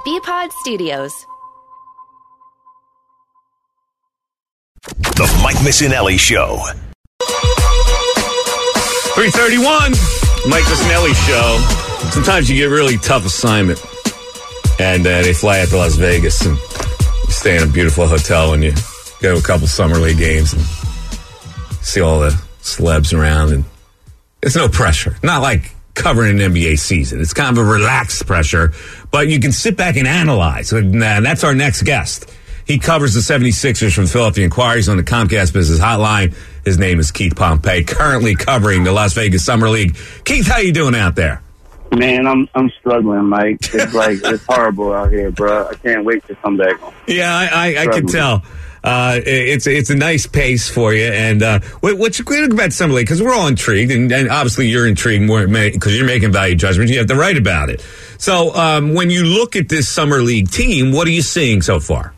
BPod Studios. The Mike Missinelli Show. 3:31, Mike Missinelli Show. Sometimes you get a really tough assignment, and they fly out to Las Vegas, and you stay in a beautiful hotel, and you go to a couple Summer League games, and see all the celebs around, and there's no pressure. Not like covering an NBA season. It's kind of a relaxed pressure, but you can sit back and analyze, and that's our next guest. He covers the 76ers from Philadelphia Inquirer. He's on the Comcast Business Hotline. His name is Keith Pompey, currently covering the Las Vegas Summer League. Keith, how you doing out there? Man, I'm struggling, Mike. It's horrible out here, bro. I can't wait to come back. Yeah, I can tell. It's a nice pace for you. And what's great about Summer League? Because we're all intrigued, and obviously you're intrigued more because you're making value judgments. You have to write about it. So when you look at this Summer League team, what are you seeing so far?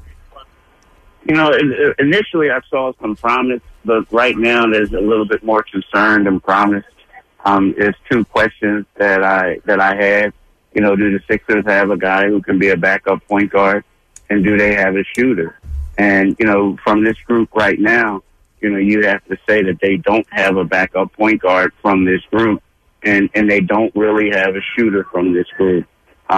You know, initially I saw some promise, but right now there's a little bit more concern than promise. There's two questions that I had. You know, do the Sixers have a guy who can be a backup point guard, and do they have a shooter? And, you know, from this group right now, you know, you have to say that they don't have a backup point guard from this group, and they don't really have a shooter from this group.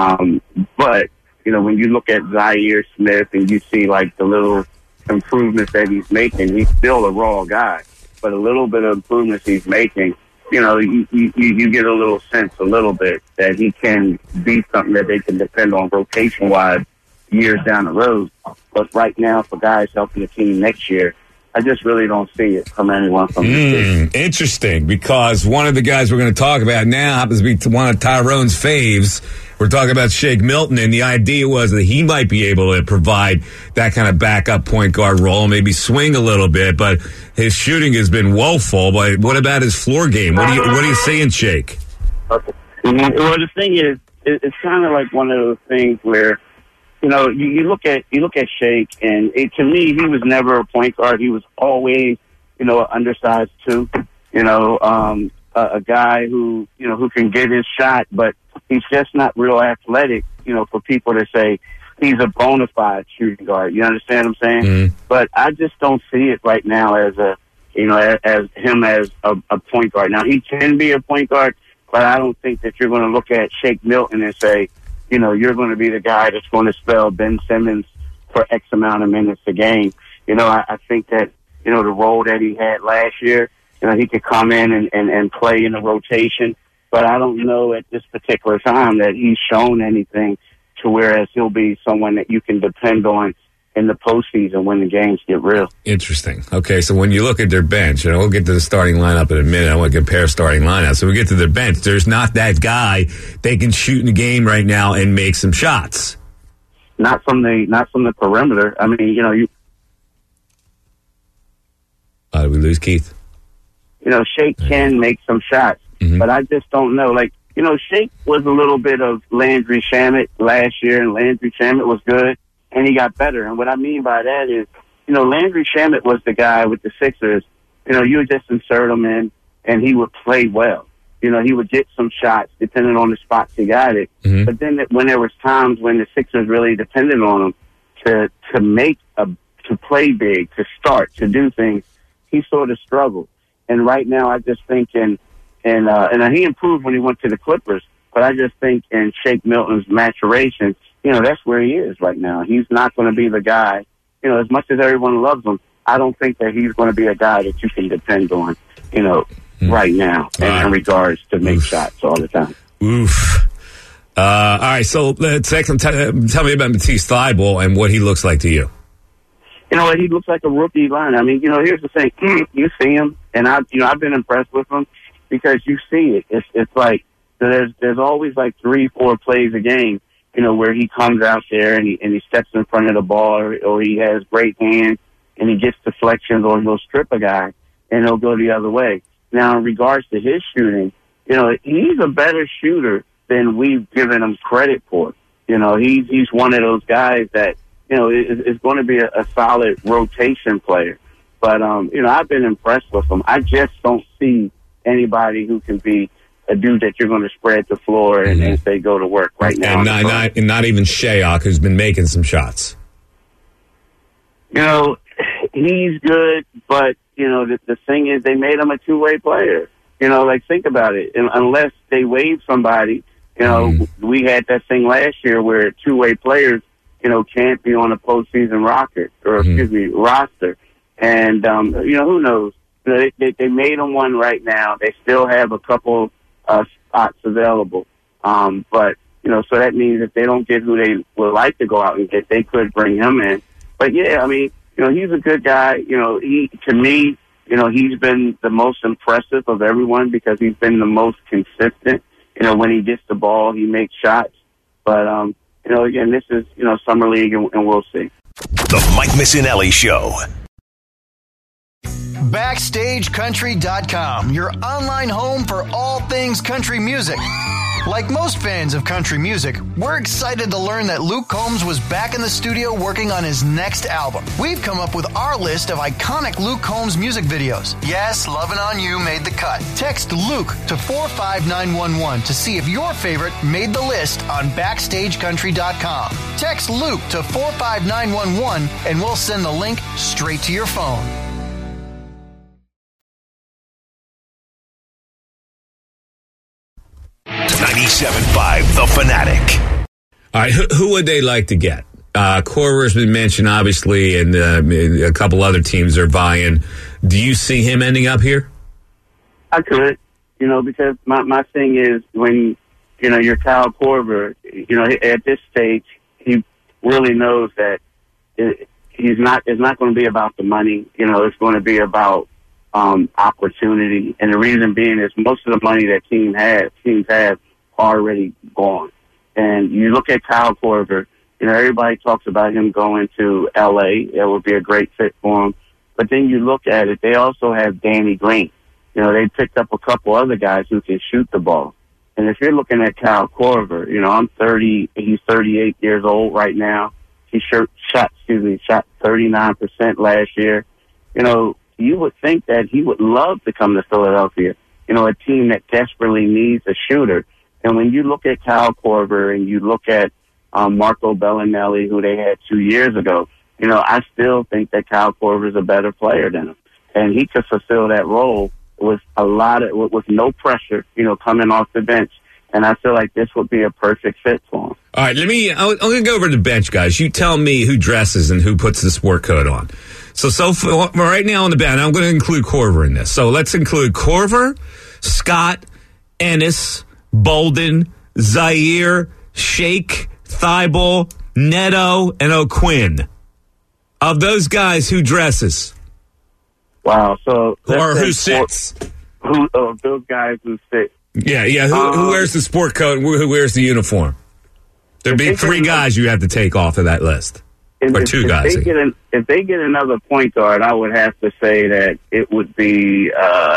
But, you know, when you look at Zaire Smith and you see, like, the little improvements that he's making, he's still a raw guy. But a little bit of improvements he's making, you know, you get a little sense, a little bit, that he can be something that they can depend on rotation-wise years down the road. But right now, for guys helping the team next year, I just really don't see it from anyone from this team. Interesting, because one of the guys we're going to talk about now happens to be one of Tyrone's faves. We're talking about Shake Milton, and the idea was that he might be able to provide that kind of backup point guard role, maybe swing a little bit, but his shooting has been woeful. But what about his floor game? What are you saying, Shake? Well, the thing is, it's kind of like one of those things where, you know, you look at Shake, and to me, he was never a point guard. He was always, you know, an undersized two. You know, a guy who can get his shot, but he's just not real athletic. You know, for people to say he's a bona fide shooting guard. You understand what I'm saying? Mm-hmm. But I just don't see it right now as as him as a point guard. Now he can be a point guard, but I don't think that you're going to look at Shake Milton and say, you know, you're going to be the guy that's going to spell Ben Simmons for X amount of minutes a game. You know, I think that, you know, the role that he had last year, you know, he could come in and play in the rotation. But I don't know at this particular time that he's shown anything to whereas he'll be someone that you can depend on in the postseason when the games get real. Interesting. Okay, so when you look at their bench, and we'll get to the starting lineup in a minute. I want to compare starting lineups. So we get to their bench. There's not that guy they can shoot in the game right now and make some shots. Not from the perimeter. I mean, you know, Did we lose Keith? You know, Shake can make some shots, but I just don't know. Like, you know, Shake was a little bit of Landry Shamet last year, and Landry Shamet was good. And he got better. And what I mean by that is, you know, Landry Shamet was the guy with the Sixers. You know, you would just insert him in, and he would play well. You know, he would get some shots depending on the spots he got it. Mm-hmm. But then when there was times when the Sixers really depended on him to play big, to start, to do things, he sort of struggled. And right now, I just think and he improved when he went to the Clippers. But I just think in Shake Milton's maturation, you know, that's where he is right now. He's not going to be the guy, you know, as much as everyone loves him, I don't think that he's going to be a guy that you can depend on, you know, right now in regards to make shots all the time. Oof. All right, so second, tell me about Matisse Thybulle and what he looks like to you. You know what? He looks like a rookie line. I mean, you know, here's the thing. You see him, and I've been impressed with him because you see it. It's like there's always like 3-4 plays a game, you know, where he comes out there and he steps in front of the ball or he has great hands and he gets deflections or he'll strip a guy and he'll go the other way. Now, in regards to his shooting, you know, he's a better shooter than we've given him credit for. You know, he's one of those guys that, you know, is going to be a solid rotation player. But, you know, I've been impressed with him. I just don't see anybody who can be a dude that you're going to spread the floor and say go to work right now. And not even Shayok, who's been making some shots. You know, he's good, but, you know, the thing is they made him a two-way player. You know, like, think about it. And unless they waive somebody, you know, we had that thing last year where two-way players, you know, can't be on a postseason roster. And, you know, who knows? You know, they made him one right now. They still have a couple spots available. But, you know, so that means if they don't get who they would like to go out and get, they could bring him in. But, yeah, I mean, you know, he's a good guy. You know, to me, you know, he's been the most impressive of everyone because he's been the most consistent. You know, when he gets the ball, he makes shots. But, you know, again, this is, you know, Summer League, and we'll see. The Mike Missinelli Show. BackstageCountry.com, your online home for all things country music. Like most fans of country music, we're excited to learn that Luke Combs was back in the studio working on his next album. We've come up with our list of iconic Luke Combs music videos. Yes, Lovin' On You made the cut. Text Luke to 45911 to see if your favorite made the list on BackstageCountry.com. Text Luke to 45911 and we'll send the link straight to your phone. 97.5 The Fanatic. All right, who would they like to get? Korver's been mentioned, obviously, and a couple other teams are vying. Do you see him ending up here? I could, you know, because my thing is when, you know, you're Kyle Korver, you know, at this stage, he really knows that it's not going to be about the money. You know, it's going to be about opportunity. And the reason being is most of the money that teams have already gone. And you look at Kyle Korver, you know, everybody talks about him going to L.A. It would be a great fit for him. But then you look at it, they also have Danny Green. You know, they picked up a couple other guys who can shoot the ball. And if you're looking at Kyle Korver, you know, he's 38 years old right now. He shot 39% last year. You know, you would think that he would love to come to Philadelphia, you know, a team that desperately needs a shooter. And when you look at Kyle Korver and you look at Marco Bellinelli, who they had 2 years ago, you know, I still think that Kyle Korver is a better player than him. And he could fulfill that role with with no pressure, you know, coming off the bench. And I feel like this would be a perfect fit for him. All right, I'm going to go over to the bench, guys. You tell me who dresses and who puts the sport coat on. So right now on the bench, I'm going to include Korver in this. So let's include Korver, Scott, Ennis, Bolden, Zaire, Shake, Thibault, Neto, and O'Quinn. Of those guys, who dresses? Wow. So or who sits? Those guys who sit. Yeah. Who wears the sport coat and who wears the uniform? There'd be three guys you have to take off of that list. Or two guys. If they get another point guard, I would have to say that it would be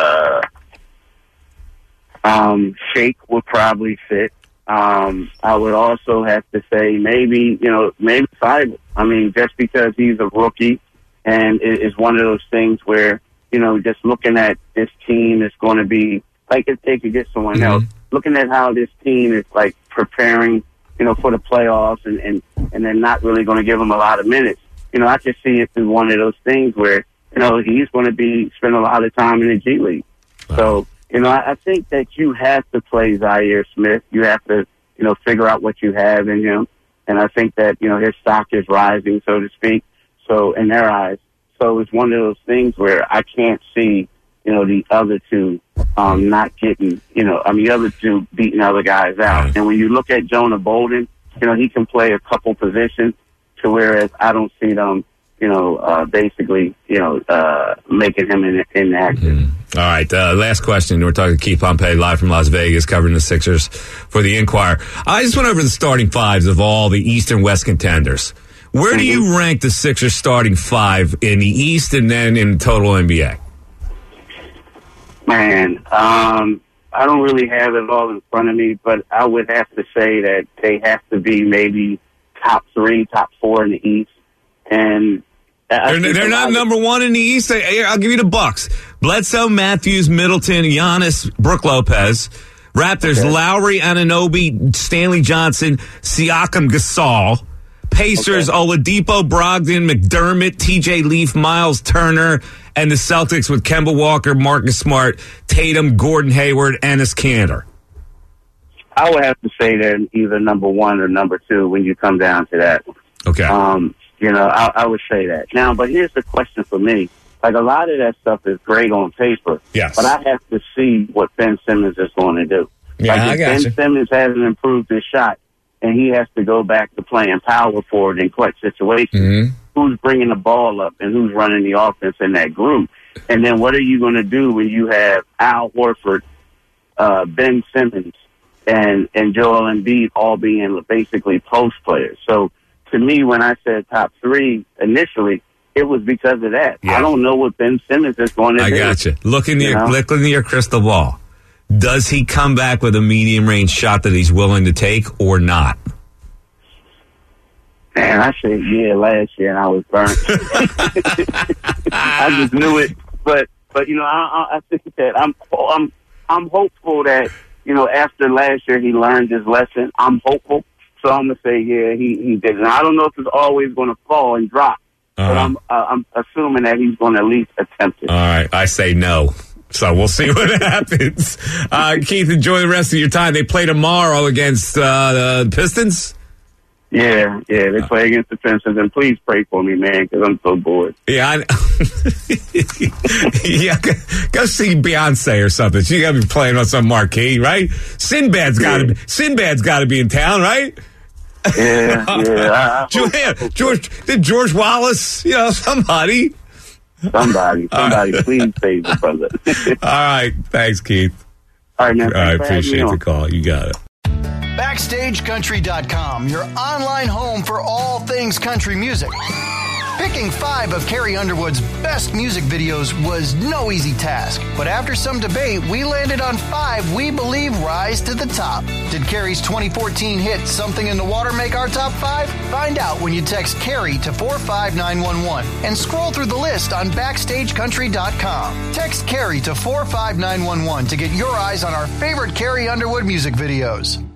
Shake would probably fit. I would also have to say maybe Thibault. I mean, just because he's a rookie, and it's one of those things where, you know, just looking at this team is going to be like if they could get someone else. Looking at how this team is like preparing, you know, for the playoffs, and they're not really going to give him a lot of minutes. You know, I just see it through one of those things where, you know, he's going to be spending a lot of time in the G League. Wow. So, you know, I think that you have to play Zaire Smith. You have to, you know, figure out what you have in him. And I think that, you know, his stock is rising, so to speak, so in their eyes. So it's one of those things where I can't see, you know, the other two not getting, you know, I mean, the other two beating other guys out. Right. And when you look at Jonah Bolden, you know, he can play a couple positions, to whereas I don't see them, you know, basically, you know, making him inactive. All right, last question. We're talking to Keith Pompey live from Las Vegas, covering the Sixers for the Inquirer. I just went over the starting fives of all the East and West contenders. Where do you rank the Sixers starting five in the East and then in total NBA? Man, I don't really have it all in front of me, but I would have to say that they have to be maybe top 3, top 4 in the East. And they're not number 1 in the East. I'll give you the Bucks. Bledsoe, Matthews, Middleton, Giannis, Brook Lopez, Raptors, Lowry, Anunoby, Stanley Johnson, Siakam, Gasol. Pacers, Oladipo, Brogdon, McDermott, TJ Leaf, Miles Turner, and the Celtics with Kemba Walker, Marcus Smart, Tatum, Gordon Hayward, Enes Kanter. I would have to say they're either number 1 or number 2 when you come down to that. Okay. I would say that. Now, but here's the question for me. Like, a lot of that stuff is great on paper. Yes. But I have to see what Ben Simmons is going to do. Yeah, like, I got Ben you. Simmons hasn't improved his shot, and he has to go back to playing power forward in clutch situations. Mm-hmm. Who's bringing the ball up and who's running the offense in that group? And then what are you going to do when you have Al Horford, Ben Simmons, and Joel Embiid all being basically post players? So to me, when I said top 3 initially, it was because of that. Yeah. I don't know what Ben Simmons is going to do. I got you. Look into your crystal ball. Does he come back with a medium-range shot that he's willing to take or not? Man, I said last year, and I was burnt. I just knew it. But I think that I'm hopeful that, after last year he learned his lesson. I'm hopeful. So I'm going to say, he did. And I don't know if it's always going to fall and drop. But I'm assuming that he's going to at least attempt it. All right. I say no. So we'll see what happens. Keith, enjoy the rest of your time. They play tomorrow against the Pistons. Yeah, they play against the Pistons, and please pray for me, man, because I'm so bored. Yeah, go see Beyonce or something. She got to be playing on some marquee, right? Sinbad's got to be in town, right? Yeah. George Wallace, somebody. Somebody, please save the brother. All right, thanks, Keith. All right, man. I appreciate the call. You got it. BackstageCountry.com, your online home for all things country music. Picking 5 of Carrie Underwood's best music videos was no easy task, but after some debate, we landed on 5 we believe rise to the top. Did Carrie's 2014 hit Something in the Water make our top 5? Find out when you text Carrie to 45911 and scroll through the list on BackstageCountry.com. Text Carrie to 45911 to get your eyes on our favorite Carrie Underwood music videos.